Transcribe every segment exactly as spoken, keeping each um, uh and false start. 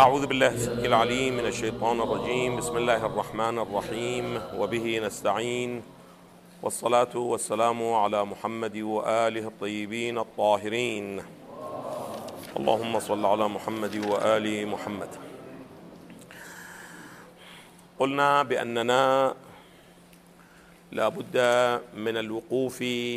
أعوذ بالله السميع العليم من الشيطان الرجيم. بسم الله الرحمن الرحيم، وبه نستعين، والصلاة والسلام على محمد وآله الطيبين الطاهرين. اللهم صل على محمد وآل محمد. قلنا بأننا لا بد من الوقوف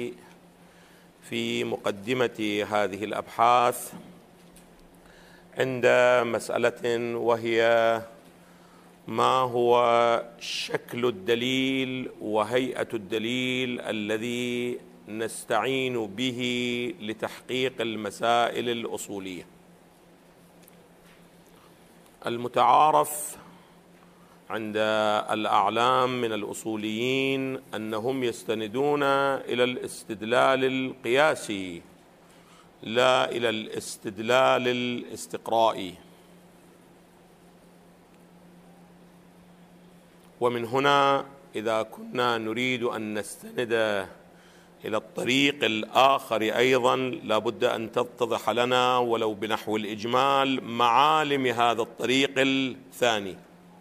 في مقدمة هذه الأبحاث عند مسألة، وهي ما هو شكل الدليل وهيئة الدليل الذي نستعين به لتحقيق المسائل الأصولية. المتعارف عند الأعلام من الأصوليين أنهم يستندون إلى الاستدلال القياسي لا إلى الاستدلال الاستقرائي، ومن هنا إذا كنا نريد أن نستند إلى الطريق الآخر أيضا لا بد أن تتضح لنا ولو بنحو الإجمال معالم هذا الطريق الثاني.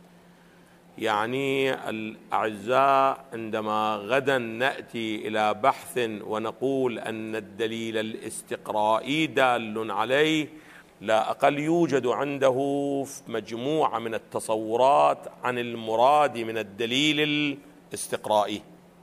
يعني الأعزاء، عندما غدا نأتي إلى بحث ونقول أن الدليل الاستقرائي دال عليه، لا أقل يوجد عنده مجموعة من التصورات عن المراد من الدليل الاستقرائي.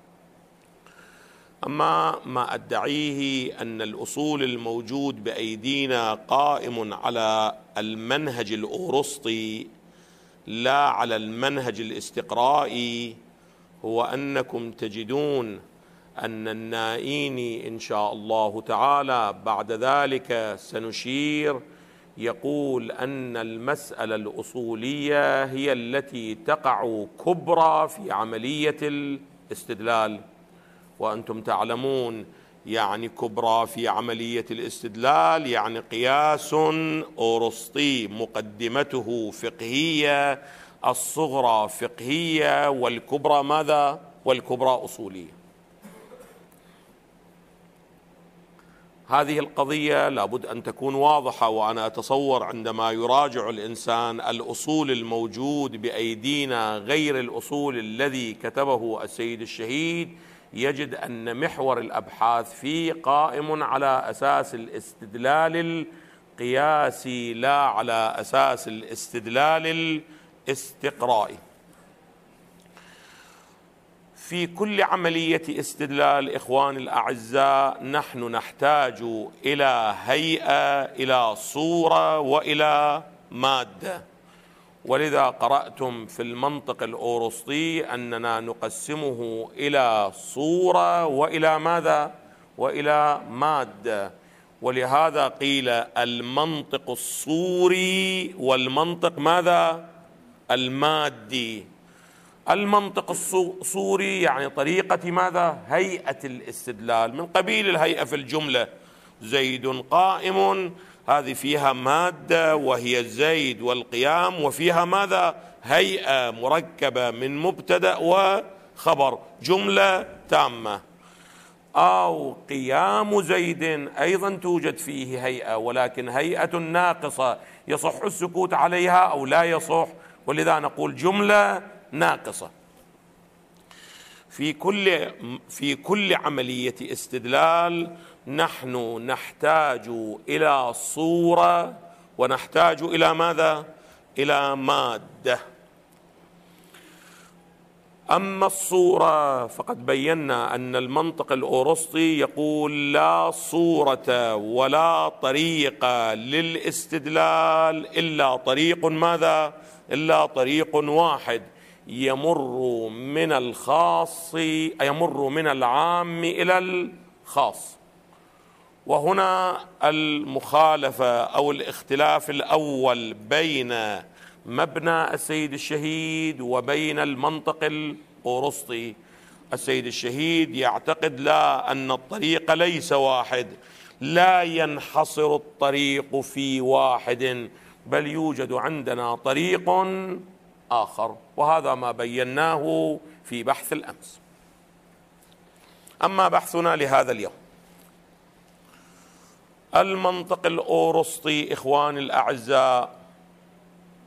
أما ما أدعيه أن الأصول الموجود بأيدينا قائم على المنهج الأورسطي لا على المنهج الاستقرائي، هو أنكم تجدون أن النائيني إن شاء الله تعالى بعد ذلك سنشير يقول أن المسألة الأصولية هي التي تقع كبرى في عملية الاستدلال، وأنتم تعلمون يعني كبرى في عملية الاستدلال يعني قياس أورسطي مقدمته فقهية، الصغرى فقهية، والكبرى ماذا؟ والكبرى أصولية. هذه القضية لابد أن تكون واضحة، وأنا أتصور عندما يراجع الإنسان الأصول الموجود بأيدينا غير الأصول الذي كتبه السيد الشهيد يجد أن محور الأبحاث فيه قائم على أساس الاستدلال القياسي لا على أساس الاستدلال الاستقرائي. في كل عملية استدلال إخواني الأعزاء نحن نحتاج إلى هيئة، إلى صورة، وإلى مادة. ولذا قرأتم في المنطق الأورسطي أننا نقسمه إلى صورة وإلى ماذا؟ وإلى مادة. ولهذا قيل المنطق الصوري والمنطق ماذا؟ المادي. المنطق الصوري يعني طريقة ماذا؟ هيئة الاستدلال، من قبيل الهيئة في الجملة: زيد قائم، هذه فيها مادة وهي زيد والقيام، وفيها ماذا؟ هيئة مركبة من مبتدأ وخبر، جملة تامة. أو قيام زيد أيضا توجد فيه هيئة، ولكن هيئة ناقصة يصح السكوت عليها أو لا يصح، ولذا نقول جملة ناقصة. في كل في كل عملية استدلال نحن نحتاج إلى صورة ونحتاج إلى ماذا؟ إلى مادة. أما الصورة فقد بينا أن المنطق الأورسطي يقول لا صورة ولا طريقة للاستدلال إلا طريق ماذا؟ إلا طريق واحد يمر من الخاص يمر من العام إلى الخاص. وهنا المخالفة أو الاختلاف الأول بين مبنى السيد الشهيد وبين المنطق الأورسطي. السيد الشهيد يعتقد لا، أن الطريق ليس واحد، لا ينحصر الطريق في واحد، بل يوجد عندنا طريق آخر، وهذا ما بيناه في بحث الأمس. أما بحثنا لهذا اليوم، المنطق الأورسطي إخواني الأعزاء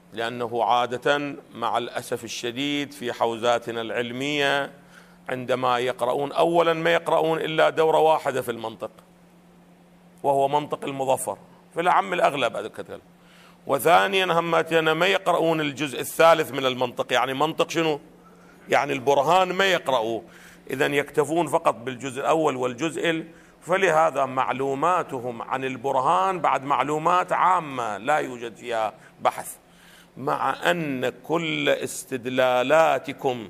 لأنه عادة مع الأسف الشديد في حوزاتنا العلمية عندما يقرؤون أولا ما يقرؤون إلا دورة واحدة في المنطق، وهو منطق المظفر في العام الأغلب أذكر. وثانيا همتنا ما يقرؤون الجزء الثالث من المنطق، يعني منطق شنو؟ يعني البرهان ما يقرؤوا، إذن يكتفون فقط بالجزء الأول والجزء ال... فلهذا معلوماتهم عن البرهان بعد معلومات عامة لا يوجد فيها بحث، مع أن كل استدلالاتكم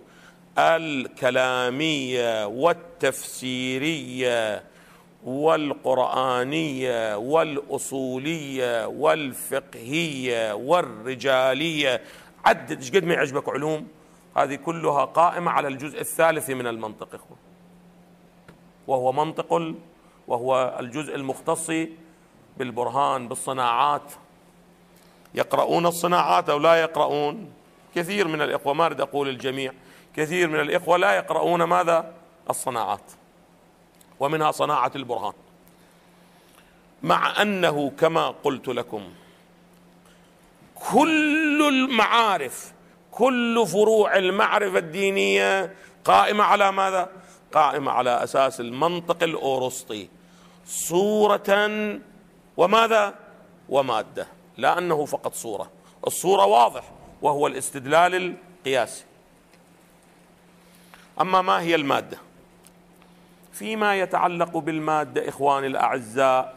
الكلامية والتفسيرية والقرآنية والأصولية والفقهية والرجالية، عدد ايش قد ما يعجبك علوم، هذه كلها قائمة على الجزء الثالث من المنطق إخوة، وهو منطق ال... وهو الجزء المختص بالبرهان بالصناعات. يقرؤون الصناعات أو لا يقرؤون؟ كثير من الإخوة، ما أريد أقول الجميع، كثير من الإخوة لا يقرؤون ماذا؟ الصناعات، ومنها صناعة البرهان، مع أنه كما قلت لكم كل المعارف، كل فروع المعرفة الدينية قائمة على ماذا؟ قائمة على أساس المنطق الأورسطي، صورة وماذا؟ ومادة، لا أنه فقط صورة، الصورة واضح وهو الاستدلال القياسي. أما ما هي المادة؟ فيما يتعلق بالمادة إخواني الأعزاء،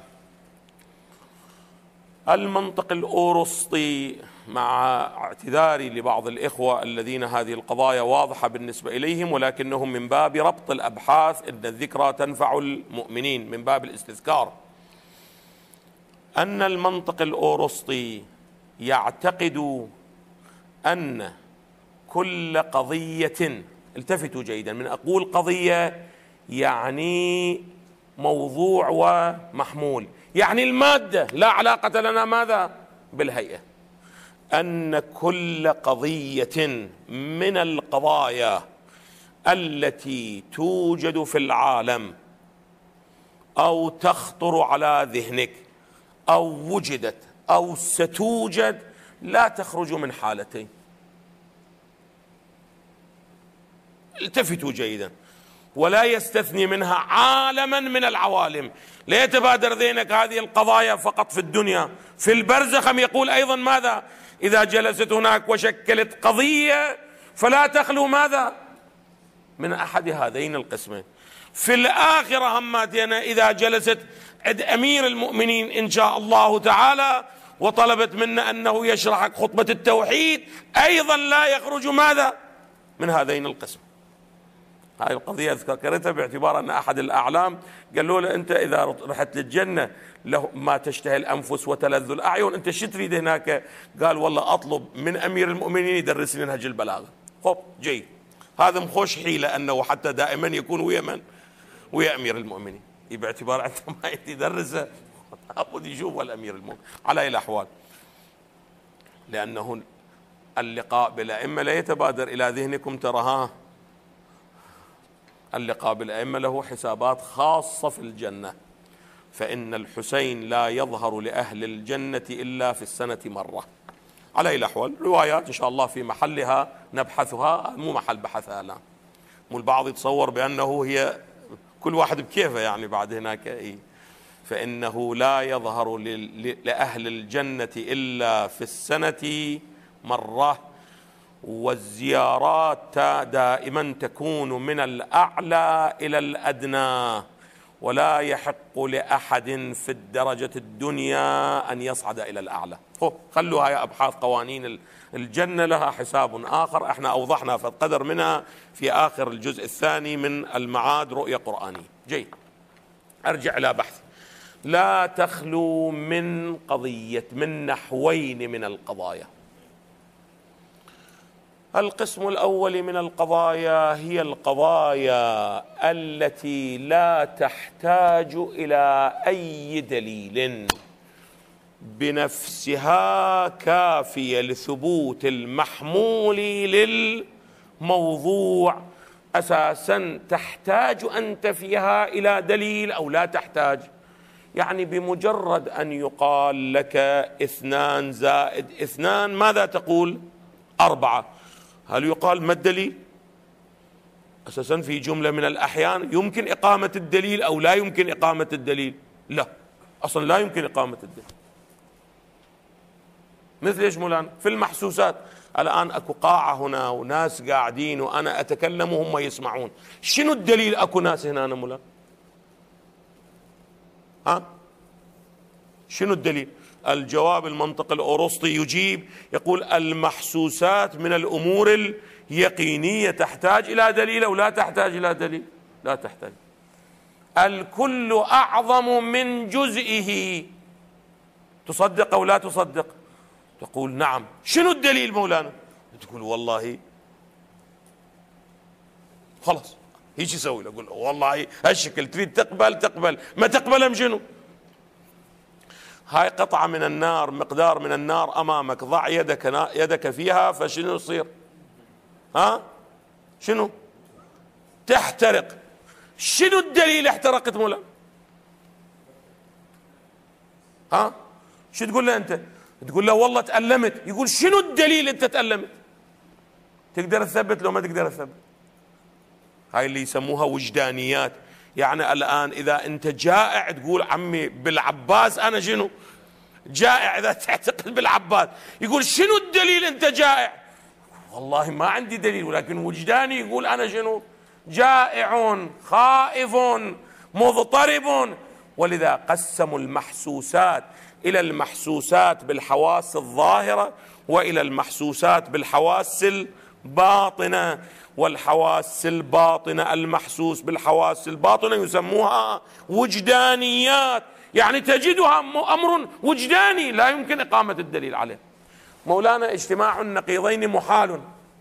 المنطق الأورسطي، مع اعتذاري لبعض الإخوة الذين هذه القضايا واضحة بالنسبة إليهم، ولكنهم من باب ربط الأبحاث، إن الذكرى تنفع المؤمنين، من باب الاستذكار، أن المنطق الأورسطي يعتقد أن كل قضية، التفتوا جيدا، من أقول قضية يعني موضوع ومحمول، يعني المادة، لا علاقة لنا ماذا؟ بالهيئة، أن كل قضية من القضايا التي توجد في العالم أو تخطر على ذهنك أو وجدت أو ستوجد لا تخرج من حالتين. التفتوا جيدا، ولا يستثني منها عالما من العوالم، لا يتبادر ذهنك هذه القضايا فقط في الدنيا، في البرزخ يقول أيضا ماذا؟ إذا جلست هناك وشكلت قضية فلا تخلو ماذا؟ من أحد هذين القسمين. في الآخرة هماتنا إذا جلست عند أمير المؤمنين إن شاء الله تعالى وطلبت منا أنه يشرح خطبة التوحيد، أيضا لا يخرج ماذا؟ من هذين القسم. هاي القضية ذكرتها باعتبار أن أحد الأعلام قال له أنت إذا رحت للجنة له ما تشتهي الأنفس وتلذ الأعين، أنت شو تريد هناك؟ قال والله أطلب من أمير المؤمنين يدرسني نهج البلاغة. خب جيد، هذا مخوش حيلة أنه حتى دائما يكون ويا من؟ ويا أمير المؤمنين، باعتبار عندما يدرسه أبد يشوف الأمير المؤمنين. على أي الأحوال، لأنه اللقاء بالأئمة لا يتبادر إلى ذهنكم ترى ها اللقاء بالأئمة له حسابات خاصة في الجنة، فإن الحسين لا يظهر لأهل الجنة إلا في السنة مرة. على أي الأحوال روايات إن شاء الله في محلها نبحثها، مو محل بحثها الآن، مو البعض يتصور بأنه هي كل واحد بكيفه يعني بعد هناك إيه. فإنه لا يظهر لأهل الجنة إلا في السنة مرة، والزيارات دائما تكون من الأعلى إلى الأدنى، ولا يحق لأحد في الدرجة الدنيا أن يصعد إلى الأعلى. خلوها يا أبحاث قوانين الجنة لها حساب آخر، احنا أوضحنا في القدر منها في آخر الجزء الثاني من المعاد رؤية قرآنية. جيد، أرجع إلى بحث. لا تخلو من قضية من نحوين من القضايا. القسم الأول من القضايا هي القضايا التي لا تحتاج إلى أي دليل، بنفسها كافية لثبوت المحمول للموضوع، أساسا تحتاج أنت فيها إلى دليل أو لا تحتاج؟ يعني بمجرد أن يقال لك اثنان زائد اثنان ماذا تقول؟ أربعة. هل يقال ما الدليل؟ أساسا في جملة من الأحيان يمكن إقامة الدليل أو لا يمكن إقامة الدليل. لا، أصلا لا يمكن إقامة الدليل. مثل إيش مولانا؟ في المحسوسات. الآن أكو قاعة هنا وناس قاعدين وأنا أتكلم وهم يسمعون، شنو الدليل أكو ناس هنا مولانا؟ ها؟ شنو الدليل؟ الجواب المنطق الأرسطي يجيب يقول المحسوسات من الأمور اليقينية تحتاج إلى دليل أو لا تحتاج إلى دليل؟ لا تحتاج. الكل أعظم من جزئه، تصدق أو لا تصدق؟ تقول نعم. شنو الدليل مولانا؟ تقول والله خلاص هيك يسوي له، اقول والله هالشكل تريد تقبل تقبل، ما تقبل ام شنو؟ هاي قطعة من النار، مقدار من النار امامك، ضع يدك يدك فيها فشنو يصير؟ ها؟ شنو؟ تحترق. شنو الدليل احترقت مولانا؟ ها؟ شو تقول له انت؟ تقول له والله تألمت، يقول شنو الدليل انت تألمت؟ تقدر تثبت لو ما تقدر تثبت؟ هاي اللي يسموها وجدانيات. يعني الآن إذا أنت جائع تقول عمي بالعباس أنا شنو؟ جائع. إذا تعتقد بالعباس يقول شنو الدليل أنت جائع؟ والله ما عندي دليل، ولكن وجداني يقول أنا شنو؟ جائع خائف مضطرب. ولذا قسموا المحسوسات إلى المحسوسات بالحواس الظاهرة وإلى المحسوسات بالحواس الباطنة. والحواس الباطنة المحسوس بالحواس الباطنة يسموها وجدانيات، يعني تجدها أمر وجداني لا يمكن إقامة الدليل عليه. مولانا اجتماع النقيضين محال.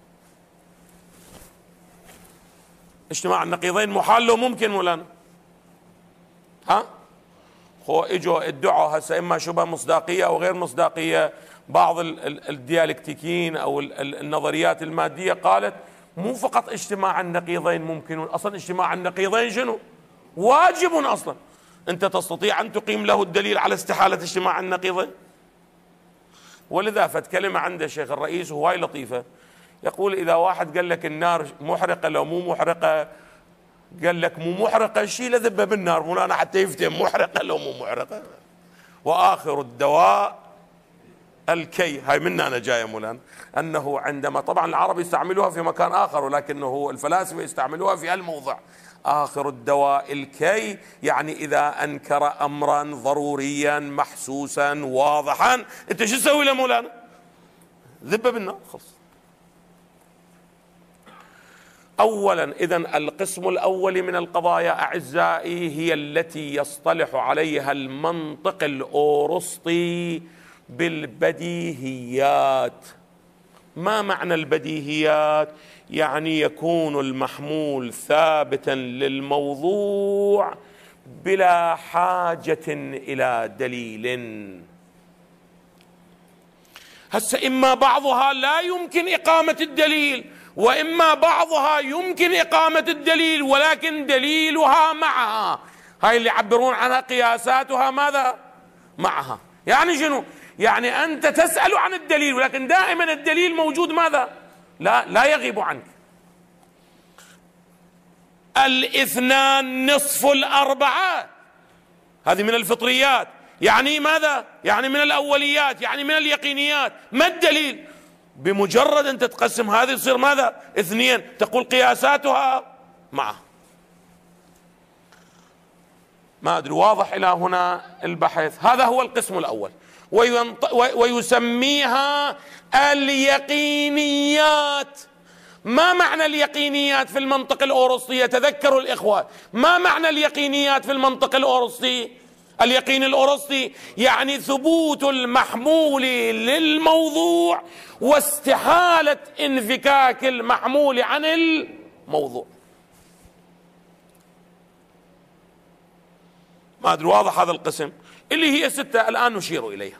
اجتماع النقيضين محال لو ممكن مولانا. ها؟ خو اجوا ادعوا هسه اما شبه مصداقيه او غير مصداقيه. بعض الديالكتيكيين او النظريات الماديه قالت مو فقط اجتماع النقيضين ممكن، اصلا اجتماع النقيضين شنو؟ واجب اصلا. انت تستطيع ان تقيم له الدليل على استحاله اجتماع النقيضين؟ ولذا فت كلمه عند الشيخ الرئيس وهاي لطيفه، يقول اذا واحد قال لك النار محرقه لو مو محرقه، قال لك مو محرقة شيء لذبة بالنار مولانا حتى يفتهم محرقة لو مو محرقة. وآخر الدواء الكي. هاي منا أنا جاية مولانا، أنه عندما طبعا العرب يستعملوها في مكان آخر ولكنه الفلاسفة يستعملوها في الموضع. آخر الدواء الكي، يعني إذا أنكر أمرا ضروريا محسوسا واضحا أنت شو تسوي له مولانا؟ ذبة بالنار خلص. أولا إذن القسم الأول من القضايا أعزائي هي التي يصطلح عليها المنطق الأرسطي بالبديهيات. ما معنى البديهيات؟ يعني يكون المحمول ثابتا للموضوع بلا حاجة إلى دليل. هسه إما بعضها لا يمكن إقامة الدليل، وإما بعضها يمكن إقامة الدليل ولكن دليلها معها. هاي اللي يعبرون عنها قياساتها ماذا؟ معها. يعني شنو؟ يعني أنت تسأل عن الدليل ولكن دائما الدليل موجود ماذا؟ لا لا يغيب عنك. الاثنان نصف الأربعة، هذه من الفطريات. يعني ماذا؟ يعني من الأوليات، يعني من اليقينيات. ما الدليل؟ بمجرد أن تتقسم هذه يصير ماذا؟ اثنين. تقول قياساتها معه. ما أدري واضح إلى هنا البحث؟ هذا هو القسم الأول، ويسميها اليقينيات. ما معنى اليقينيات في المنطق الأرسطي؟ يتذكروا الإخوة ما معنى اليقينيات في المنطق الأرسطي؟ اليقين الأرسطي يعني ثبوت المحمول للموضوع واستحالة انفكاك المحمول عن الموضوع. ما أدري واضح هذا القسم اللي هي ستة الآن نشير إليها.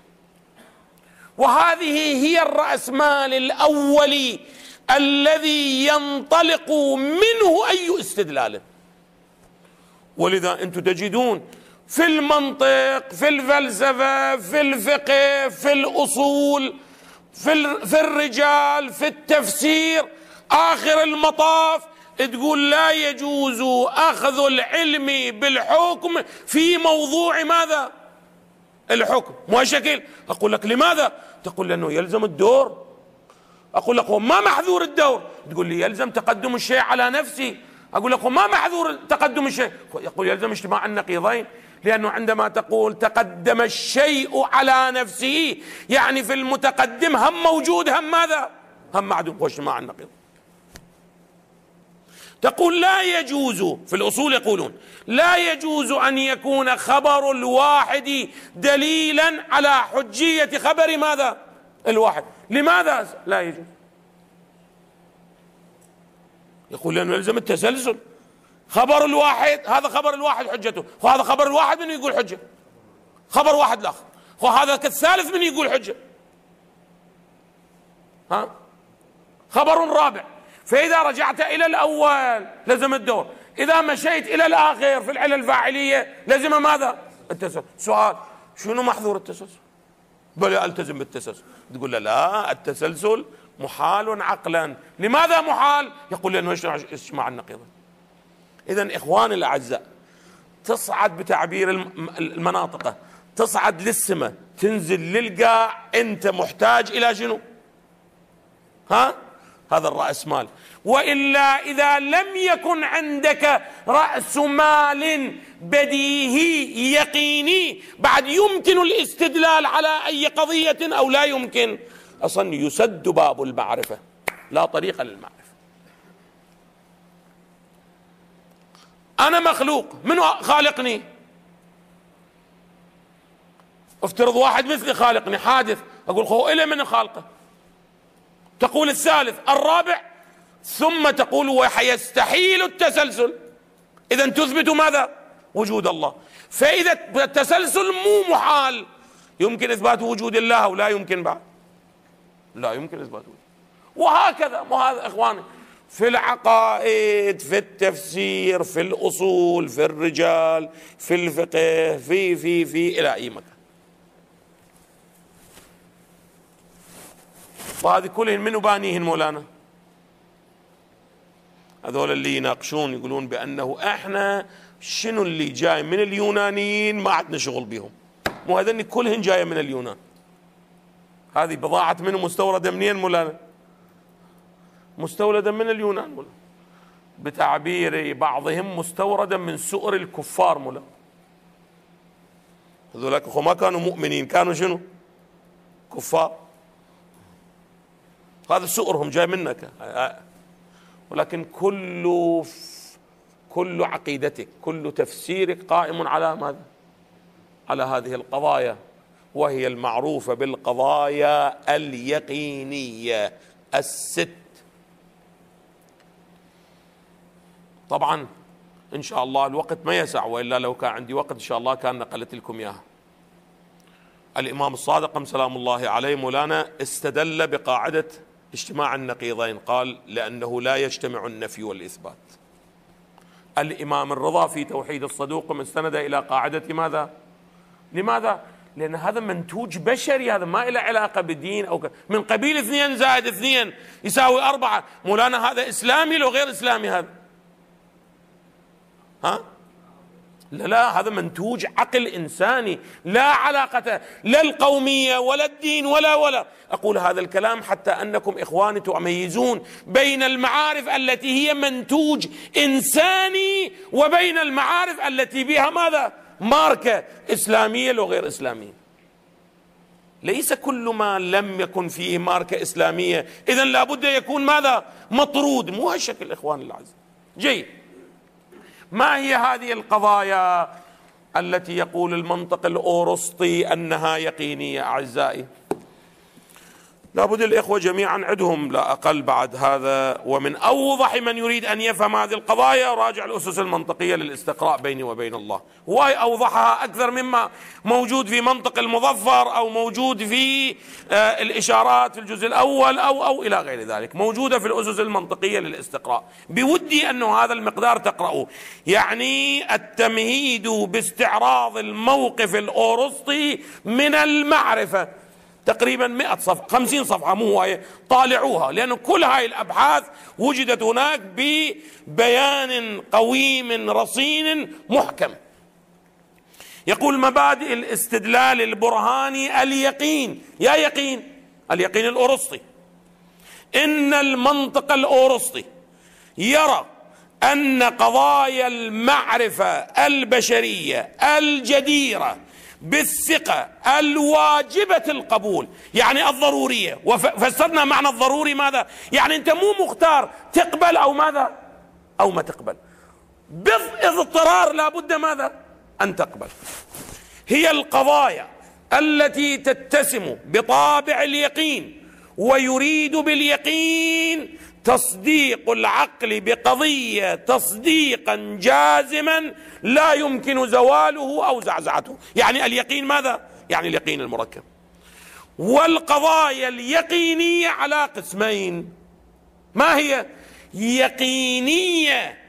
وهذه هي الرأسمال الأولي الذي ينطلق منه أي استدلال. ولذا أنتم تجدون في المنطق، في الفلسفة، في الفقه، في الأصول، في, في الرجال، في التفسير، آخر المطاف تقول لا يجوز أخذ العلم بالحكم في موضوع ماذا؟ الحكم. مو شكل. أقول لك لماذا؟ تقول لأنه يلزم الدور. أقول لك ما محذور الدور؟ تقول لي يلزم تقدم الشيء على نفسي. أقول لك ما محذور تقدم الشيء؟ يقول يلزم اجتماع النقيضين، لأنه عندما تقول تقدم الشيء على نفسه يعني في المتقدم هم موجود هم ماذا؟ هم معدوم، هو اجتماع النقيض. تقول لا يجوز، في الأصول يقولون لا يجوز أن يكون خبر الواحد دليلا على حجية خبر ماذا؟ الواحد. لماذا لا يجوز؟ يقول لأنه يلزم التسلسل. خبر الواحد، هذا خبر الواحد حجته، وهذا خبر الواحد من يقول حجة، خبر واحد الآخر، وهذا الثالث من يقول حجة، ها خبر رابع. فإذا رجعت إلى الأول لزم الدور، إذا مشيت إلى الآخر في العلة الفاعلية لزم ماذا؟ التسلسل. سؤال: شنو محظور التسلسل؟ بل ألتزم بالتسلسل. تقول له لا، التسلسل محال عقلا. لماذا محال؟ يقول لأنه اجتماع النقيضين. إذن إخواني الأعزاء، تصعد بتعبير المناطق، تصعد للسماء تنزل للقاع، أنت محتاج إلى شنو؟ ها؟ هذا الرأس مال. وإلا إذا لم يكن عندك رأس مال بديهي يقيني بعد يمكن الاستدلال على أي قضية أو لا يمكن، أصلا يسد باب المعرفة، لا طريق للمعرفة. أنا مخلوق، من خالقني؟ افترض واحد مثلي خالقني، حادث، أقول خو إلي من خالقه؟ تقول الثالث، الرابع، ثم تقول ويستحيل التسلسل. إذا تثبت ماذا؟ وجود الله. فإذا التسلسل مو محال، يمكن إثبات وجود الله أو لا يمكن بعد؟ لا يمكن إثبات وجود. وهكذا. وهذا إخواني في العقائد، في التفسير، في الأصول، في الرجال، في الفقه، في في في إلى أي مكان. وهذه كلهن من بانيهن مولانا؟ هذول اللي يناقشون يقولون بأنه احنا شنو اللي جاي من اليونانيين ما عندنا شغل بهم، مو هذني كلهن جاية من اليونان. هذه بضاعة منه مستوردة منين مولانا؟ مستوردة من اليونان مولانا، بتعبير بعضهم مستوردة من سؤر الكفار مولانا. هذولاك اخو ما كانوا مؤمنين، كانوا شنو؟ كفار. هذا سؤرهم جاي منك. ولكن كل كل عقيدتك، كل تفسيرك قائم على ماذا؟ على هذه القضايا، وهي المعروفة بالقضايا اليقينية الست. طبعا إن شاء الله الوقت ما يسع، وإلا لو كان عندي وقت إن شاء الله كان نقلت لكم إياها. الإمام الصادق سلام الله عليه مولانا استدل بقاعدة اجتماع النقيضين، قال لأنه لا يجتمع النفي والإثبات. الإمام الرضا في توحيد الصدوق استند إلى قاعدة ماذا؟ لماذا؟ لأن هذا منتوج بشري، هذا ما له علاقة بالدين أو ك... من قبيل اثنين زائد اثنين يساوي أربعة. مولانا هذا إسلامي لو غير إسلامي هذا؟ ها؟ لا لا، هذا منتوج عقل إنساني، لا علاقة لا القومية ولا الدين ولا ولا. أقول هذا الكلام حتى أنكم إخواني تميزون بين المعارف التي هي منتوج إنساني وبين المعارف التي بها ماذا؟ ماركة إسلامية لو غير إسلامية. ليس كل ما لم يكن فيه ماركة إسلامية إذن لابد يكون ماذا؟ مطرود. مو هالشكل إخواني الأعزاء. جيد. ما هي هذه القضايا التي يقول المنطق الأوروسطي أنها يقينية أعزائي؟ لابد الإخوة جميعا عندهم لا أقل بعد هذا، ومن أوضح من يريد أن يفهم هذه القضايا راجع الأسس المنطقية للاستقراء بيني وبين الله، وهي أوضحها أكثر مما موجود في منطق المظفر أو موجود في الإشارات في الجزء الأول أو أو إلى غير ذلك، موجودة في الأسس المنطقية للاستقراء. بودي أنه هذا المقدار تقرأوه، يعني التمهيد باستعراض الموقف الأورسطي من المعرفة، تقريبا مئة صفحة خمسين صفحة مو هواية، طالعوها، لأن كل هاي الأبحاث وجدت هناك ببيان قويم رصين محكم. يقول مبادئ الاستدلال البرهاني اليقين، يا يقين اليقين الأورسطي، إن المنطق الأورسطي يرى أن قضايا المعرفة البشرية الجديرة بالثقة الواجبة القبول، يعني الضرورية، وفسرنا معنى الضروري ماذا؟ يعني أنت مو مختار تقبل أو ماذا أو ما تقبل، باضطرار لابد ماذا أن تقبل. هي القضايا التي تتسم بطابع اليقين ويريد باليقين تصديق العقل بقضية تصديقا جازما لا يمكن زواله أو زعزعته، يعني اليقين ماذا؟ يعني اليقين المركب. والقضايا اليقينية على قسمين، ما هي؟ يقينية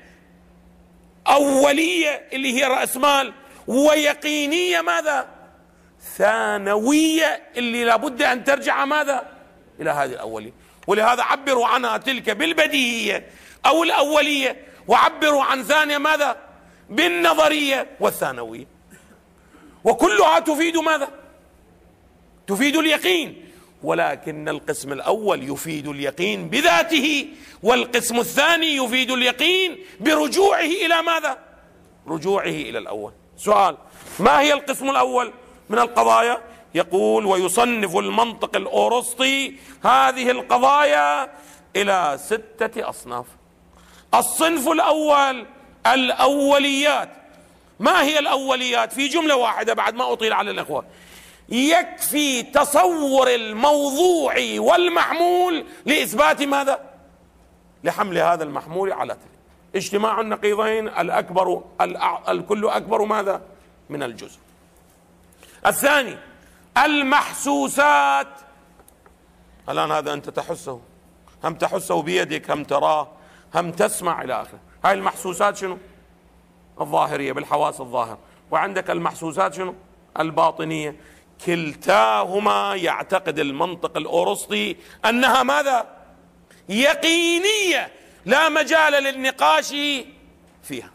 أولية اللي هي رأس مال، ويقينية ماذا؟ ثانوية اللي لابد أن ترجع ماذا؟ إلى هذه الأولية. ولهذا عبروا عنها تلك بالبديهية أو الأولية، وعبروا عن ثانية ماذا؟ بالنظرية والثانوية، وكلها تفيد ماذا؟ تفيد اليقين، ولكن القسم الأول يفيد اليقين بذاته، والقسم الثاني يفيد اليقين برجوعه إلى ماذا؟ رجوعه إلى الأول. سؤال: ما هي القسم الأول من القضايا؟ يقول: ويصنف المنطق الأورسطي هذه القضايا إلى ستة أصناف. الصنف الأول الأوليات. ما هي الأوليات؟ في جملة واحدة بعد ما أطيل على الإخوة: يكفي تصور الموضوع والمحمول لإثبات ماذا؟ لحمل هذا المحمول على تلك. اجتماع النقيضين الأكبر الكل أكبر ماذا؟ من الجزء. الثاني المحسوسات. الآن هذا أنت تحسه، هم تحسه بيدك، هم تراه، هم تسمع إلى آخره. هاي المحسوسات شنو؟ الظاهرية بالحواس الظاهر، وعندك المحسوسات شنو؟ الباطنية. كلتاهما يعتقد المنطق الأورسطي أنها ماذا؟ يقينية لا مجال للنقاش فيها.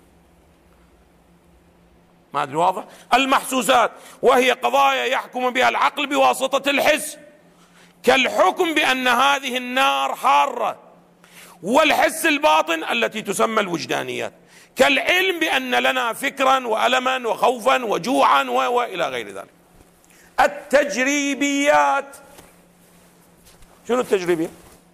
ما أدري واضح؟ المحسوسات وهي قضايا يحكم بها العقل بواسطة الحس، كالحكم بأن هذه النار حارة، والحس الباطن التي تسمى الوجدانيات، كالعلم بأن لنا فكرا وألما وخوفا وجوعا وإلى غير ذلك. التجريبيات. شنو التجريبيات؟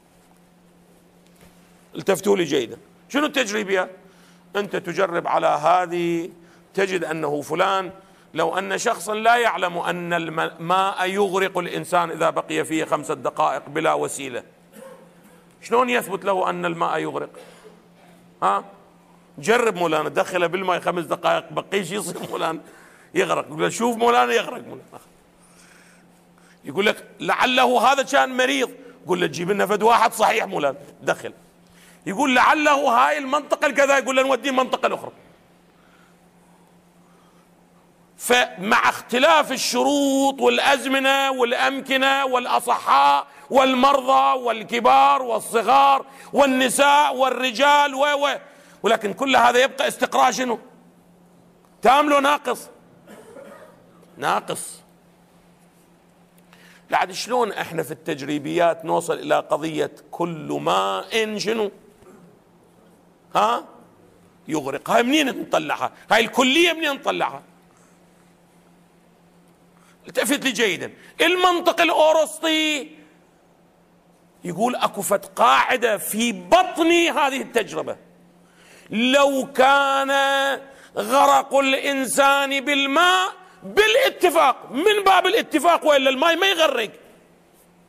التفتوا لي جيدا. شنو التجريبيات؟ أنت تجرب على هذه، تجد أنه فلان، لو أن شخصا لا يعلم أن الماء يغرق الإنسان إذا بقي فيه خمسة دقائق بلا وسيلة، شلون يثبت له أن الماء يغرق؟ ها؟ جرب مولانا، دخله بالماء خمس دقائق بقيش يصير مولانا يغرق. يقول شوف مولانا يغرق مولانا. يقول لك لعله هذا كان مريض، يقول له تجيب لنا فد واحد صحيح مولانا دخل. يقول لعله هاي المنطقة الكذا، يقول له نوديه المنطقة الأخرى. فمع اختلاف الشروط والأزمنة والأمكنة والأصحاء والمرضى والكبار والصغار والنساء والرجال و و ولكن كل هذا يبقى استقراء شنو؟ تام له ناقص؟ ناقص. بعد شلون احنا في التجريبيات نوصل إلى قضية كل ماء شنو؟ ها؟ يغرق. هاي منين نطلعها؟ هاي الكلية منين نطلعها؟ التفت لي جيدا. المنطق الأورسطي يقول اكو فت قاعدة في بطن هذه التجربة: لو كان غرق الإنسان بالماء بالاتفاق، من باب الاتفاق، وإلا الماء ما يغرق،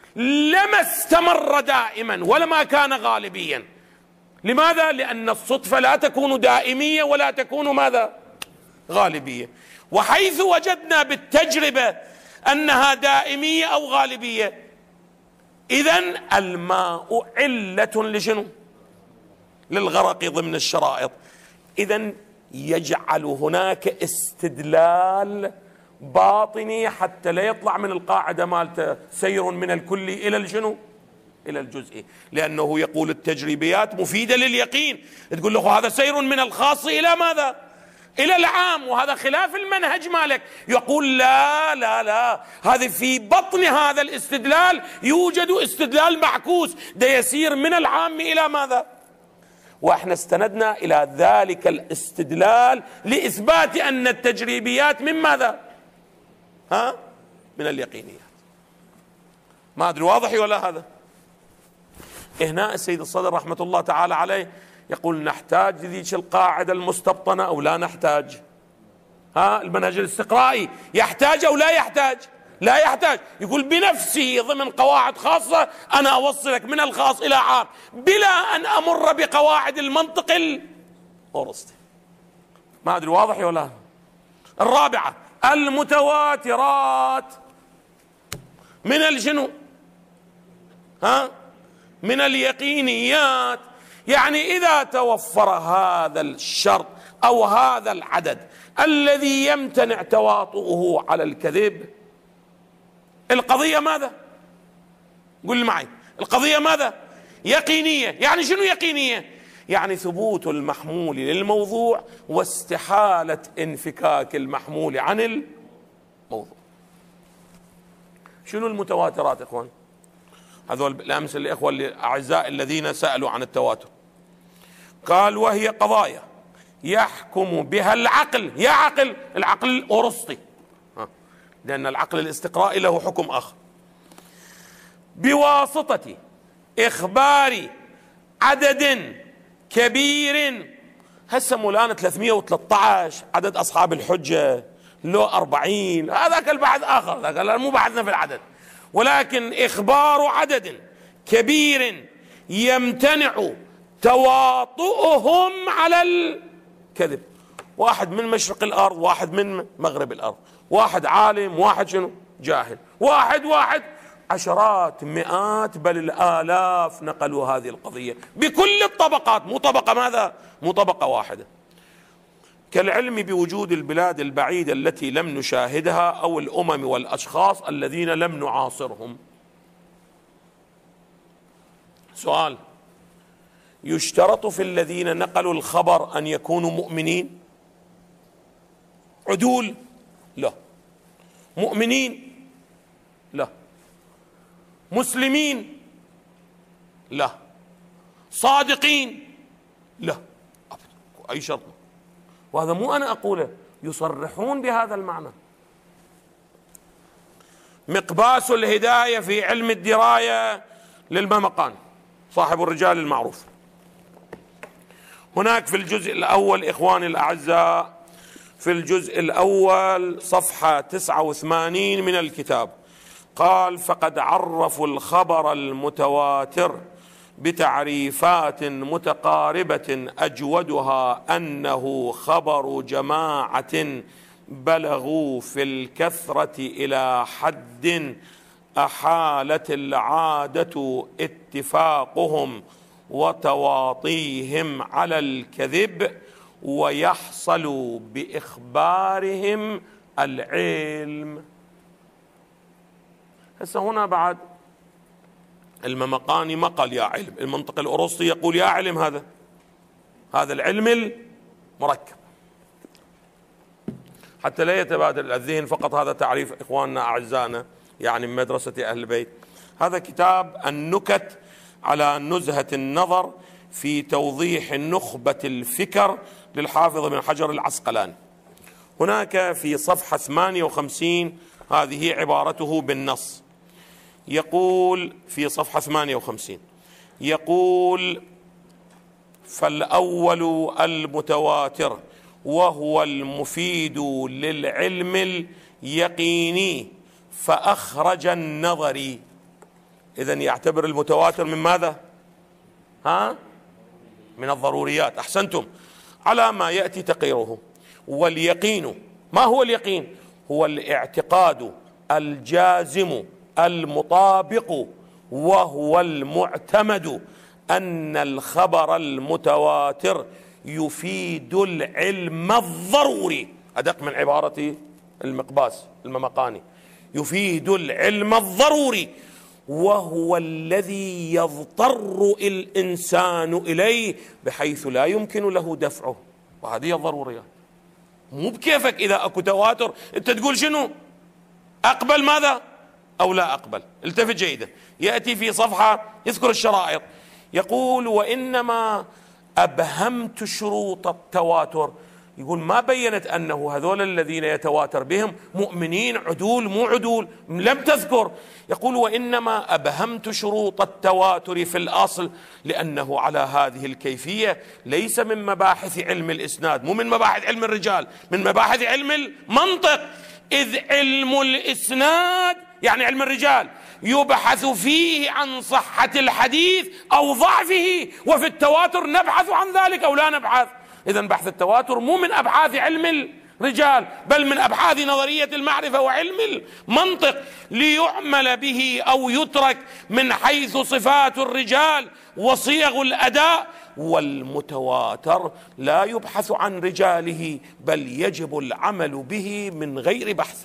لما استمر دائما ولما كان غالبيا. لماذا؟ لأن الصدفة لا تكون دائمية ولا تكون ماذا؟ غالبية. وحيث وجدنا بالتجربة أنها دائمية أو غالبية، إذن الماء علة لشنو؟ للغرق ضمن الشرائط. إذن يجعل هناك استدلال باطني حتى لا يطلع من القاعدة مالته سير من الكلي إلى الجنو إلى الجزئي، لأنه يقول التجريبيات مفيدة لليقين، تقول له هذا سير من الخاص إلى ماذا؟ إلى العام، وهذا خلاف المنهج مالك. يقول لا لا لا، هذه في بطن هذا الاستدلال يوجد استدلال معكوس، ده يسير من العام إلى ماذا؟ واحنا استندنا إلى ذلك الاستدلال لإثبات أن التجريبيات من ماذا؟ ها؟ من اليقينيات. ما أدري واضح ولا هذا؟ هنا السيد الصدر رحمة الله تعالى عليه يقول نحتاج لذيك القاعدة المستبطنة أو لا نحتاج؟ ها؟ المنهج الاستقرائي يحتاج أو لا يحتاج؟ لا يحتاج. يقول بنفسه ضمن قواعد خاصة أنا أوصلك من الخاص إلى عام بلا أن أمر بقواعد المنطق الأرسطي. ما أدري واضح ولا؟ الرابعة المتواترات من الجنو، ها؟ من اليقينيات. يعني إذا توفر هذا الشرط أو هذا العدد الذي يمتنع تواطؤه على الكذب، القضية ماذا؟ قل معي، القضية ماذا؟ يقينية. يعني شنو يقينية؟ يعني ثبوت المحمول للموضوع واستحالة انفكاك المحمول عن الموضوع. شنو المتواترات اخوان؟ هذول الامثله الاخوه الاعزاء الذين سالوا عن التواتر. قال وهي قضايا يحكم بها العقل. يا عقل، العقل الأرسطي، لأن العقل الاستقرائي له حكم آخر، بواسطة إخبار عدد كبير. هسه مولانا ثلاثمئة وثلاثة عشر عدد أصحاب الحجة، لو أربعين، هذاك البحث آخر، هذاك مو بحثنا في العدد، ولكن إخبار عدد كبير يمتنع تواطؤهم على الكذب. واحد من مشرق الأرض، واحد من مغرب الأرض، واحد عالم، واحد شنو؟ جاهل، واحد واحد عشرات مئات بل الآلاف نقلوا هذه القضية بكل الطبقات، مو طبقة ماذا؟ مو طبقة واحدة. كالعلم بوجود البلاد البعيدة التي لم نشاهدها أو الأمم والأشخاص الذين لم نعاصرهم. سؤال: يشترط في الذين نقلوا الخبر أن يكونوا مؤمنين؟ عدول؟ لا. مؤمنين؟ لا. مسلمين؟ لا. صادقين؟ لا. أي شرط. وهذا مو أنا أقوله، يصرحون بهذا المعنى. مقباس الهداية في علم الدراية للممقان صاحب الرجال المعروف. هناك في الجزء الأول إخواني الأعزاء، في الجزء الأول صفحة تسعة وثمانين من الكتاب، قال: فقد عرفوا الخبر المتواتر بتعريفات متقاربة أجودها أنه خبر جماعة بلغوا في الكثرة إلى حد أحالت العادة اتفاقهم وتواطيهم على الكذب، ويحصل بإخبارهم العلم. هسه هنا بعد الممقاني ما قال يا علم، المنطق الأرسطي يقول يا علم، هذا هذا العلم المركب، حتى لا يتبادل الذهن فقط هذا تعريف إخواننا أعزائنا يعني من مدرسة أهل البيت. هذا كتاب النكت على نزهة النظر في توضيح نخبة الفكر للحافظ بن حجر العسقلاني. هناك في صفحة ثمانية وخمسين هذه عبارته بالنص، يقول في صفحة ثمانية وخمسين، يقول: فالأول المتواتر وهو المفيد للعلم اليقيني فأخرج النظري. إذن يعتبر المتواتر من ماذا؟ ها؟ من الضروريات. أحسنتم. على ما يأتي تقريره. واليقين، ما هو اليقين؟ هو الاعتقاد الجازم المطابق وهو المعتمد أن الخبر المتواتر يفيد العلم الضروري. أدق من عبارة المقباس الممقاني، يفيد العلم الضروري وهو الذي يضطر الإنسان إليه بحيث لا يمكن له دفعه. وهذه الضروريات، مو بكيفك إذا أكو تواتر أنت تقول شنو؟ أقبل ماذا أو لا أقبل. التفت جيدا، يأتي في صفحة يذكر الشرائط، يقول وإنما أبهمت شروط التواتر. يقول ما بينت أنه هذول الذين يتواتر بهم مؤمنين عدول مو عدول، لم تذكر. يقول وإنما أبهمت شروط التواتر في الأصل لأنه على هذه الكيفية ليس من مباحث علم الإسناد، مو من مباحث علم الرجال، من مباحث علم المنطق، إذ علم الإسناد يعني علم الرجال يبحث فيه عن صحة الحديث أو ضعفه، وفي التواتر نبحث عن ذلك أو لا نبحث. إذن بحث التواتر مو من أبحاث علم الرجال بل من أبحاث نظرية المعرفة وعلم المنطق، ليعمل به أو يترك من حيث صفات الرجال وصيغ الأداء. والمتواتر لا يبحث عن رجاله بل يجب العمل به من غير بحث.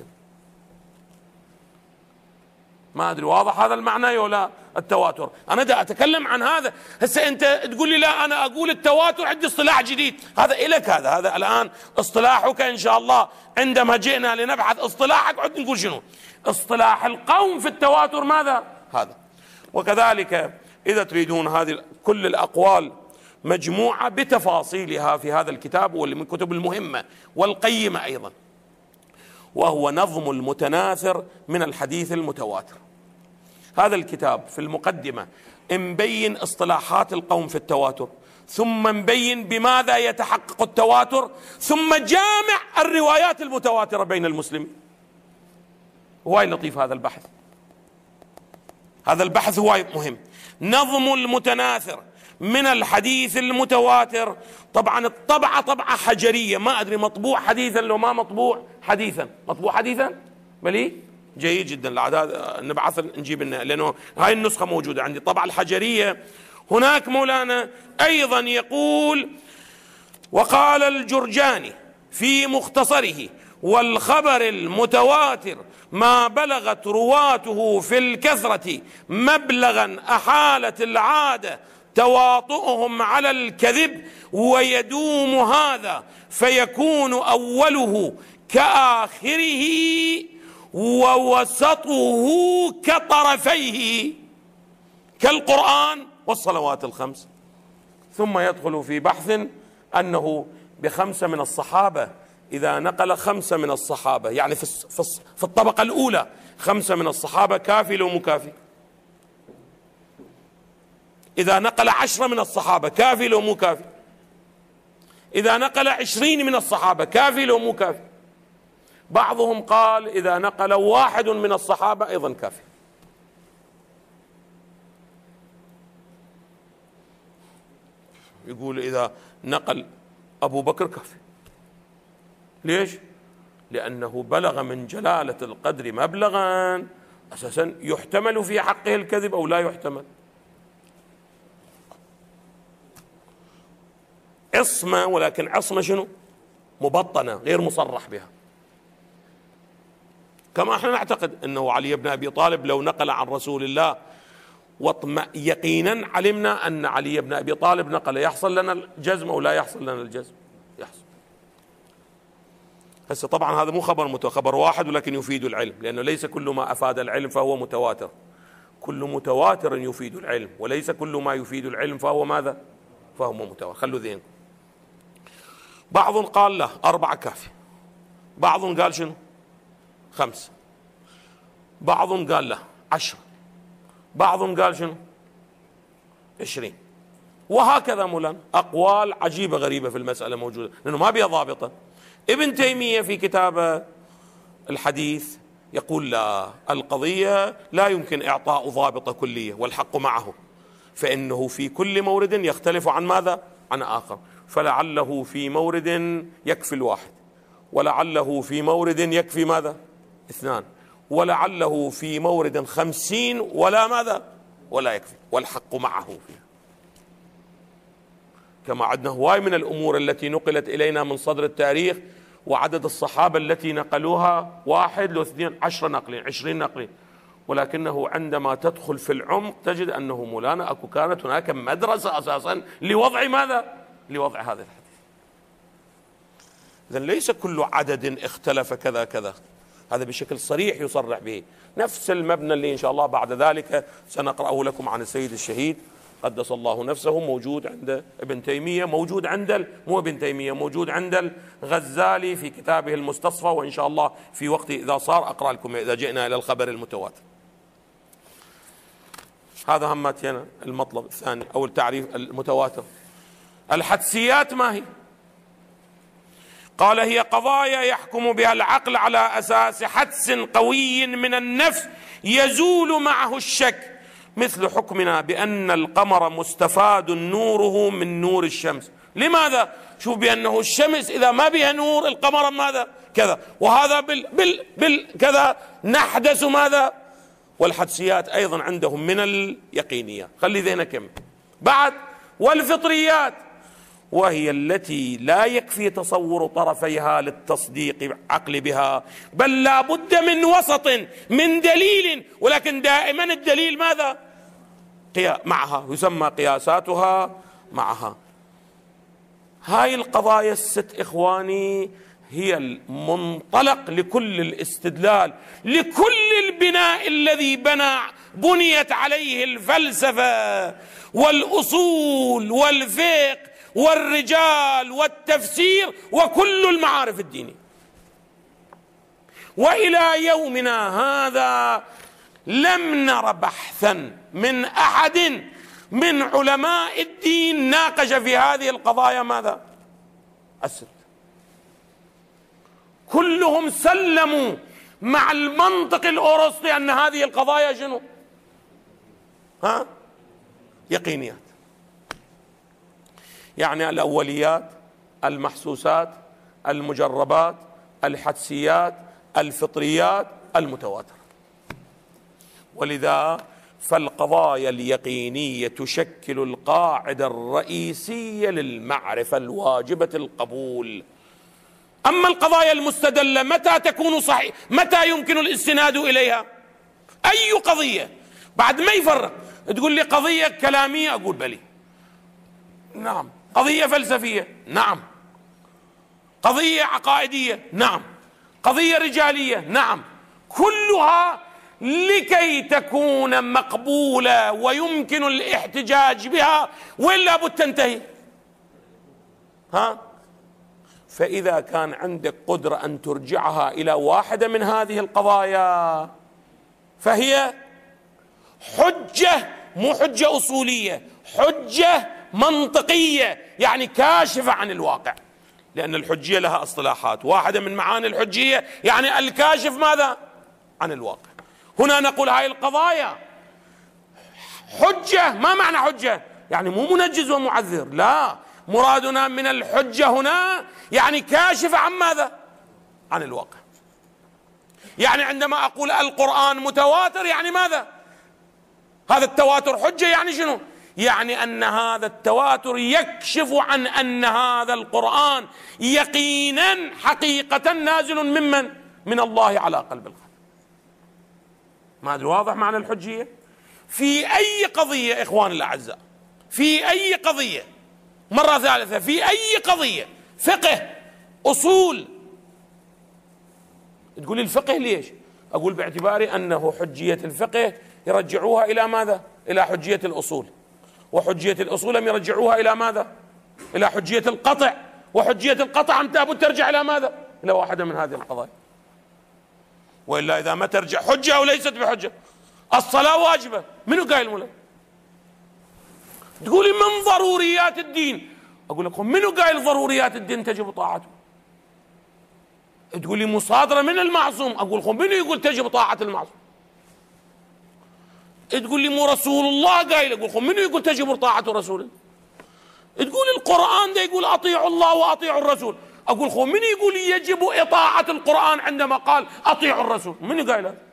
ما أدري واضح هذا المعنى ولا؟ التواتر أنا دا أتكلم عن هذا. هسه أنت تقول لي لا أنا أقول التواتر عندي اصطلاح جديد، هذا إلك، هذا هذا الآن اصطلاحك إن شاء الله. عندما جئنا لنبحث اصطلاحك عد نقول شنو اصطلاح القوم في التواتر ماذا هذا. وكذلك إذا تريدون هذه كل الأقوال مجموعة بتفاصيلها في هذا الكتاب، واللي من الكتب المهمة والقيمة أيضا، وهو نظم المتناثر من الحديث المتواتر. هذا الكتاب في المقدمة مبين اصطلاحات القوم في التواتر، ثم مبين بماذا يتحقق التواتر، ثم جامع الروايات المتواترة بين المسلمين. هواي لطيف هذا البحث، هذا البحث هواي مهم. نظم المتناثر من الحديث المتواتر. طبعا الطبعة طبعة حجرية، ما أدري مطبوع حديثا لو ما مطبوع حديثا. مطبوع حديثا بلي جيد جدا، العداد نبعث نجيب لنا، لأنه هاي النسخة موجودة عندي الطبعة الحجرية. هناك مولانا أيضا يقول وقال الجرجاني في مختصره والخبر المتواتر ما بلغت رواته في الكثرة مبلغا أحالت العادة تواطؤهم على الكذب، ويدوم هذا فيكون أوله كآخره ووسطه كطرفيه كالقرآن والصلوات الخمس. ثم يدخل في بحث أنه بخمسة من الصحابة، إذا نقل خمسة من الصحابة يعني في في الطبقة الأولى خمسة من الصحابة كافي لو مكافي، إذا نقل عشرة من الصحابة كافي لو مو كافي، إذا نقل عشرين من الصحابة كافي لو مو كافي. بعضهم قال إذا نقل واحد من الصحابة أيضا كافي. يقول إذا نقل أبو بكر كافي. ليش؟ لأنه بلغ من جلالة القدر مبلغا أساسا يحتمل في حقه الكذب أو لا يحتمل. عصمة، ولكن عصمة شنو؟ مبطنة غير مصرح بها. كما احنا نعتقد أنه علي بن أبي طالب لو نقل عن رسول الله واطمأ يقينا علمنا أن علي بن أبي طالب نقل، يحصل لنا الجزم أو لا يحصل لنا الجزم؟ يحصل. هسه طبعا هذا مو خبر متواتر، خبر واحد ولكن يفيد العلم، لأنه ليس كل ما أفاد العلم فهو متواتر، كل متواتر يفيد العلم، وليس كل ما يفيد العلم فهو ماذا؟ فهو متواتر. خلوا ذهنكم. بعض قال لا أربعة كافي، بعض قال شنو؟ خمسة، بعض قال لا عشرة، بعض قال شنو؟ عشرين، وهكذا مولانا أقوال عجيبة غريبة في المسألة موجودة، لأنه ما بيها ضابطة. ابن تيمية في كتابه الحديث يقول لا، القضية لا يمكن إعطاء ضابطة كلية والحق معه، فإنه في كل مورد يختلف عن ماذا؟ عن آخر، فلعله في مورد يكفي الواحد، ولعله في مورد يكفي ماذا؟ اثنان، ولعله في مورد خمسين ولا ماذا؟ ولا يكفي، والحق معه فيها. كما عدنا هواي من الأمور التي نقلت إلينا من صدر التاريخ، وعدد الصحابة التي نقلوها واحد لو اثنين عشر نقلين عشرين نقلين، ولكنه عندما تدخل في العمق تجد أنه مولانا أكو كانت هناك مدرسة أساسا لوضع ماذا؟ لوضع هذا الحديث. إذن ليس كل عدد اختلف كذا كذا، هذا بشكل صريح يصرح به. نفس المبنى اللي إن شاء الله بعد ذلك سنقرأه لكم عن السيد الشهيد قدس الله نفسه، موجود عند ابن تيمية، موجود عند مو ابن تيمية، موجود عند الغزالي في كتابه المستصفى، وإن شاء الله في وقت إذا صار أقرأ لكم إذا جئنا إلى الخبر المتواتر. هذا همتنا المطلب الثاني أو التعريف المتواتر. الحدسيات ما هي؟ قال هي قضايا يحكم بها العقل على أساس حدس قوي من النفس يزول معه الشك، مثل حكمنا بأن القمر مستفاد نوره من نور الشمس. لماذا؟ شوف بأنه الشمس إذا ما بها نور القمر ماذا؟ كذا، وهذا بال بال بال كذا نحدث ماذا؟ والحدسيات أيضا عندهم من اليقينيات. خلي ذهنك كم بعد. والفطريات، وهي التي لا يكفي تصور طرفيها للتصديق عقل بها، بل لا بد من وسط من دليل، ولكن دائما الدليل ماذا؟ معها، يسمى قياساتها معها. هاي القضايا الست إخواني هي المنطلق لكل الاستدلال، لكل البناء الذي بنى بنيت عليه الفلسفة والأصول والفقه والرجال والتفسير وكل المعارف الدينية. وإلى يومنا هذا لم نر بحثا من أحد من علماء الدين ناقش في هذه القضايا ماذا؟ الست. كلهم سلموا مع المنطق الأرسطي أن هذه القضايا شنو؟ ها؟ يقينيات، يعني الأوليات، المحسوسات، المجربات، الحدسيات، الفطريات، المتواترة. ولذا فالقضايا اليقينية تشكل القاعدة الرئيسية للمعرفة الواجبة القبول. أما القضايا المستدلة متى تكون صحيح؟ متى يمكن الاستناد إليها؟ أي قضية؟ بعد ما يفرق. تقول لي قضية كلامية، أقول بلي نعم. قضية فلسفية، نعم. قضية عقائدية، نعم. قضية رجالية، نعم. كلها لكي تكون مقبولة ويمكن الاحتجاج بها، وإلا بد تنتهي. ها؟ فإذا كان عندك قدرة أن ترجعها إلى واحدة من هذه القضايا فهي حجة، مو حجة أصولية، حجة منطقية، يعني كاشفة عن الواقع. لأن الحجية لها اصطلاحات، واحدة من معاني الحجية يعني الكاشف ماذا؟ عن الواقع. هنا نقول هاي القضايا حجة. ما معنى حجة؟ يعني مو منجز ومعذر، لا، مرادنا من الحجة هنا يعني كاشفة عن ماذا؟ عن الواقع. يعني عندما أقول القرآن متواتر يعني ماذا؟ هذا التواتر حجة، يعني شنو؟ يعني أن هذا التواتر يكشف عن أن هذا القرآن يقينا حقيقة نازل ممن؟ من الله على قلب القلب. ما أدري واضح معنى الحجية؟ في أي قضية إخواني الأعزاء، في أي قضية، مرة ثالثة، في أي قضية، فقه، أصول، تقول لي الفقه ليش؟ أقول باعتباري أنه حجية الفقه يرجعوها إلى ماذا؟ إلى حجية الأصول، وحجية الأصول هم يرجعوها إلى ماذا؟ إلى حجية القطع، وحجية القطع هم تابد ترجع إلى ماذا؟ إلى واحدة من هذه القضايا. وإلا إذا ما ترجع حجة أو ليست بحجة. الصلاة واجبة، منو قايل مولاي؟ تقولي من ضروريات الدين، أقول لكم منو قايل ضروريات الدين تجب طاعته؟ تقول لي مصادرة من المعصوم، أقول خب منو يقول تجب طاعة المعصوم؟ تقول لي مو رسول الله قايل، أقول خب منو يقول تجب طاعة رسوله؟ تقول القرآن ده يقول أطيعوا الله وأطيعوا الرسول، أقول خب منو يقول يجب إطاعة القرآن عندما قال أطيعوا الرسول؟ منو قايل هذا؟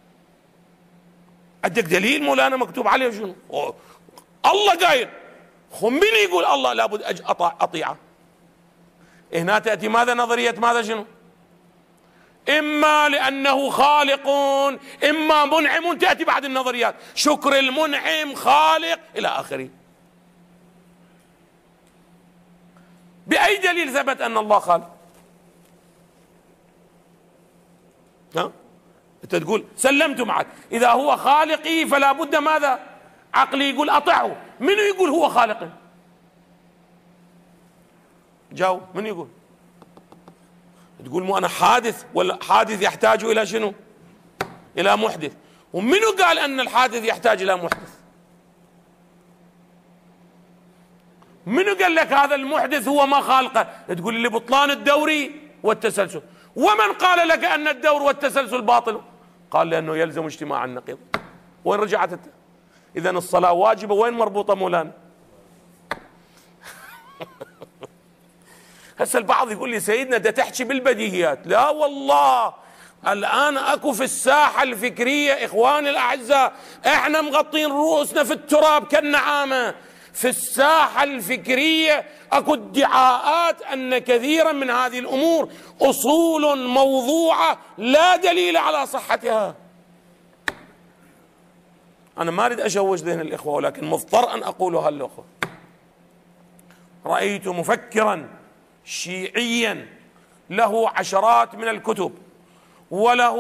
عندك دليل مولانا مكتوب عليه شنو؟ الله قايل، خب منو يقول الله لابد أطاع أطيعه؟ هنا تأتي ماذا نظرية ماذا شنو؟ إما لأنه خالق، إما منعم، تأتي بعد النظريات شكر المنعم خالق إلى آخره. بأي دليل ثبت أن الله خالق؟ ها؟ أنت تقول سلمت معك، إذا هو خالقي فلا بد ماذا؟ عقلي يقول أطعه، منو يقول هو خالقي؟ جاوب، من يقول؟ تقول مو أنا حادث، ولا حادث يحتاج إلى شنو؟ إلى محدث. ومنو قال أن الحادث يحتاج إلى محدث؟ منو قال لك هذا المحدث هو ما خالقه؟ تقول لي بطلان الدوري والتسلسل. ومن قال لك أن الدور والتسلسل باطل؟ قال لأنه يلزم اجتماع النقيض. وين رجعت انت؟ إذن الصلاة واجبة، وين مربوطة مولانا؟ هسه البعض يقول لي سيدنا ده تحكي بالبديهيات. لا والله، الآن أكو في الساحة الفكرية إخواني الأعزاء، إحنا مغطين رؤوسنا في التراب كالنعامة. في الساحة الفكرية أكو ادعاءات أن كثيرا من هذه الأمور أصول موضوعة لا دليل على صحتها. أنا ما أريد أشوش ذهن الإخوة، ولكن مضطر أن أقولها للأخوة. رأيت مفكرا شيعيا له عشرات من الكتب وله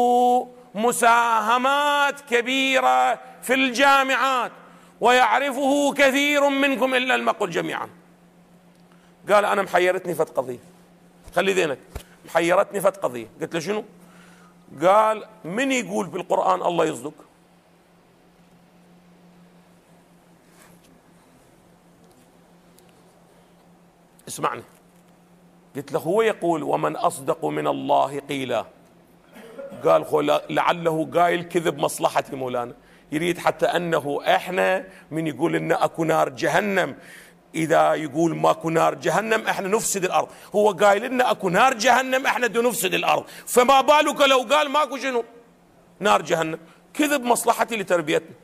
مساهمات كبيرة في الجامعات ويعرفه كثير منكم إلا المقل جميعا، قال أنا محيرتني فت قضية، خلي ذينك، محيرتني فت قضية. قلت له شنو؟ قال من يقول بالقرآن الله يصدق؟ اسمعني. قلت له هو يقول ومن أصدق من الله قيلا. قال لعله قايل كذب مصلحتي مولانا، يريد حتى أنه إحنا من يقول لنا أكو نار جهنم، إذا يقول ماكو نار جهنم إحنا نفسد الأرض. هو قايل لنا أكو نار جهنم إحنا دو نفسد الأرض، فما بالك لو قال ماكو شنو؟ نار جهنم. كذب مصلحتي لتربيتنا.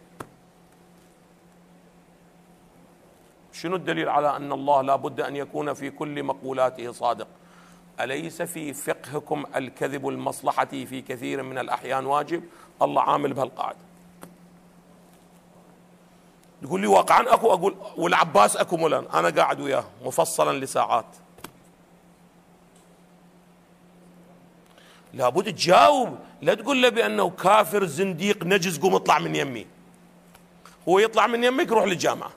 شنو الدليل على أن الله لا بد أن يكون في كل مقولاته صادق؟ أليس في فقهكم الكذب المصلحة في كثير من الأحيان واجب؟ الله عامل بهالقاعدة. تقول لي واقعا أكو، أقول والعباس أكو مولانا، أنا قاعد وياه مفصلا لساعات. لابد تجاوب، لا تقول له بأنه كافر زنديق نجس قوم اطلع من يمي. هو يطلع من يمك روح للجامعة.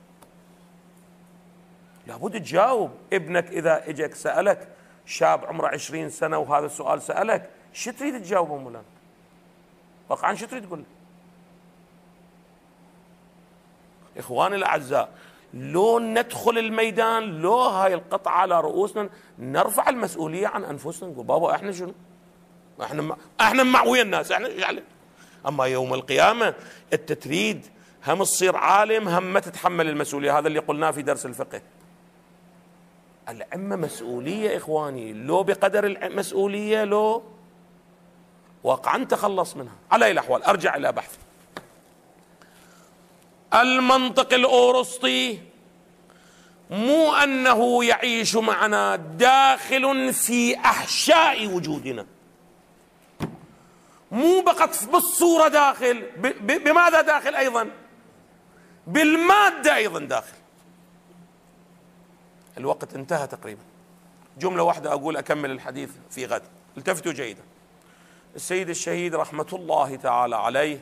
لابد تجاوب. ابنك إذا اجك سألك، شاب عمره عشرين سنة وهذا السؤال سألك، شو تريد تجاوبه مولانا؟ واقعا شو تريد تقول له؟ إخواني الأعزاء، لو ندخل الميدان، لو هاي القطعة على رؤوسنا، نرفع المسؤولية عن أنفسنا، نقول بابا إحنا شنو؟ إحنا ما إحنا معوية الناس، إحنا يعني. أما يوم القيامة أنت تريد هم تصير عالم هم ما تتحمل المسؤولية. هذا اللي قلناه في درس الفقه. العمة مسؤولية إخواني، لو بقدر المسؤولية لو واقعا تخلص منها. على أي الأحوال أرجع إلى بحث المنطق الأوروسطي. مو أنه يعيش معنا، داخل في أحشاء وجودنا، مو فقط بالصورة داخل، بماذا داخل أيضا؟ بالمادة أيضا داخل. الوقت انتهى تقريبا. جملة واحدة أقول أكمل الحديث في غد. التفتوا جيدا. السيد الشهيد رحمة الله تعالى عليه،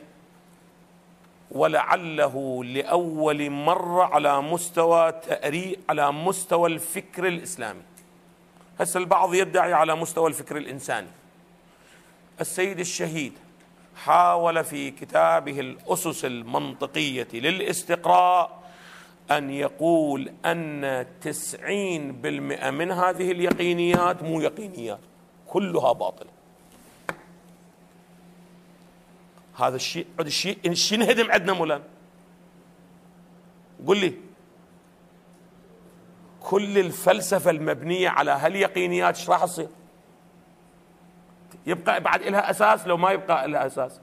ولعله لأول مرة على مستوى تأريخ، على مستوى الفكر الإسلامي، هسه البعض يدعي على مستوى الفكر الإنساني. السيد الشهيد حاول في كتابه الأسس المنطقية للاستقراء أن يقول أن تسعين بالمئة من هذه اليقينيات مو يقينيات، كلها باطلة. هذا الشيء عد الشيء الشيء انهدم عندنا مولانا. قل لي كل الفلسفة المبنية على هاليقينيات ايش راح تصير؟ يبقى بعد لها أساس لو ما يبقى لها أساس.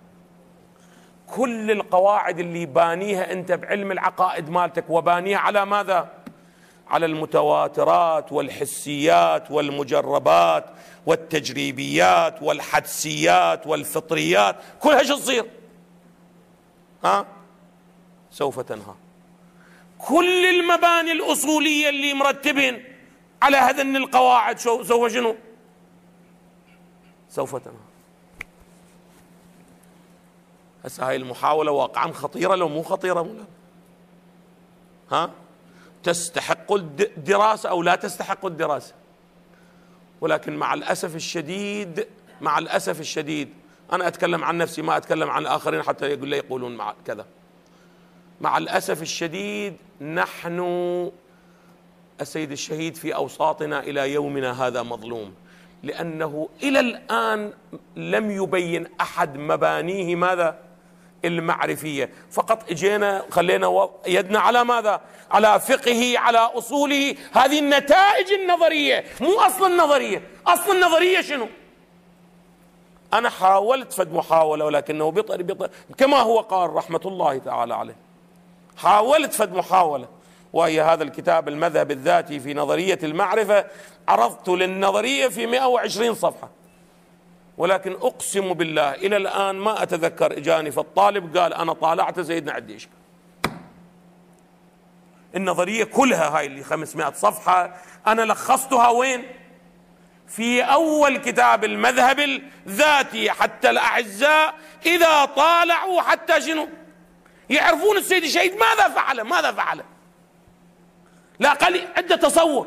كل القواعد اللي بانيها أنت بعلم العقائد مالتك وبانيها على ماذا؟ على المتواترات والحسيات والمجربات والتجريبيات والحدسيات والفطريات، كلها شو تصير؟ ها؟ سوف تنهار. كل المباني الأصولية اللي مرتبين على هذن القواعد شو سوف شنو؟ سوف تنهار. هسه هاي المحاولة واقعا خطيرة لو مو خطيرة مولانا؟ ها؟ تستحق الدراسة أو لا تستحق الدراسة؟ ولكن مع الأسف الشديد مع الأسف الشديد أنا أتكلم عن نفسي ما أتكلم عن الآخرين حتى يقول لي يقولون مع كذا. مع الأسف الشديد نحن السيد الشهيد في أوساطنا إلى يومنا هذا مظلوم، لأنه إلى الآن لم يبين أحد مبانيه ماذا؟ المعرفية. فقط اجينا خلينا يدنا على ماذا؟ على فقهه، على أصوله. هذه النتائج النظرية مو أصل النظرية. أصل النظرية شنو؟ أنا حاولت فد محاولة ولكنه بطر بطر كما هو قال رحمة الله تعالى عليه. حاولت فد محاولة وهي هذا الكتاب المذهب الذاتي في نظرية المعرفة، عرضت للنظرية في مئة وعشرين صفحة، ولكن أقسم بالله إلى الآن ما أتذكر إجاني فالطالب قال أنا طالعت سيدنا عندي إشكال. النظرية كلها هاي اللي خمسمائة صفحة أنا لخصتها وين؟ في أول كتاب المذهب الذاتي، حتى الأعزاء إذا طالعوا حتى شنو يعرفون السيد الشهيد ماذا فعل ماذا فعل لا قال عنده تصور.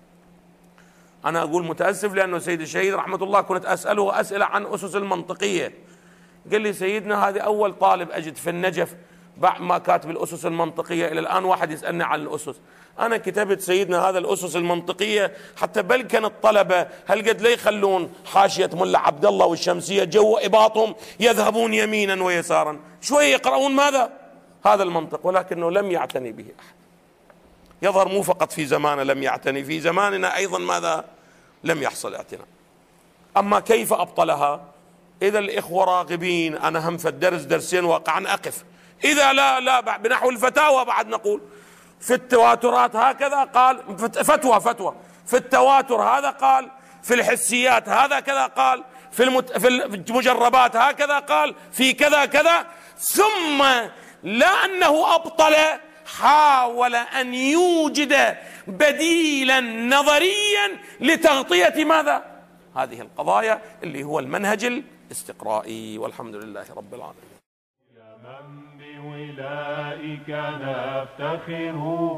أنا أقول متأسف لأنه سيد الشهيد رحمة الله كنت أسأله أسئلة عن أسس المنطقية، قال لي سيدنا هذه أول طالب أجد في النجف بعد ما كاتب الأسس المنطقية إلى الآن واحد يسألني عن الأسس. أنا كتبت سيدنا هذا الأسس المنطقية حتى بل كان الطلبة هل قد لا يخلون حاشية ملا عبد الله والشمسية جو إباطهم يذهبون يمينا ويسارا شوية يقرؤون ماذا؟ هذا المنطق، ولكنه لم يعتني به أحد. يظهر مو فقط في زمانه لم يعتني، في زماننا أيضا ماذا؟ لم يحصل اعتناء. أما كيف أبطلها؟ إذا الإخوة راغبين أنا هم في الدرس درسين واقعا أقف، إذا لا لا بنحو الفتاوى بعد نقول في التواترات هكذا قال، فتوى فتوى في التواتر هذا قال، في الحسيات هذا كذا قال، في المت... في المجربات هكذا قال، في كذا كذا. ثم لا أنه أبطل، حاول أن يوجد بديلا نظريا لتغطية ماذا؟ هذه القضايا اللي هو المنهج الاستقرائي. والحمد لله رب العالمين. يا من بولائك نفتخر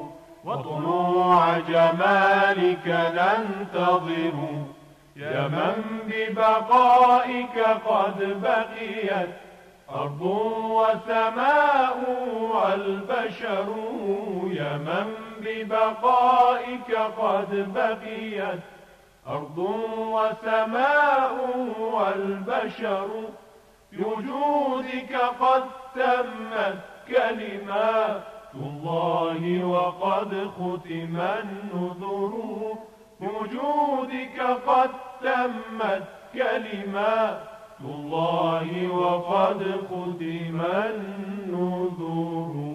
وطلوع جمالك ننتظر، يا من ببقائك قد بقيت أرض وسماء والبشر، يا من ببقائك قد بقيت أرض وسماء والبشر، بوجودك قد تمت كلمات الله وقد ختم النذر، بوجودك قد تمت كلمات الله وقد ختم النذور.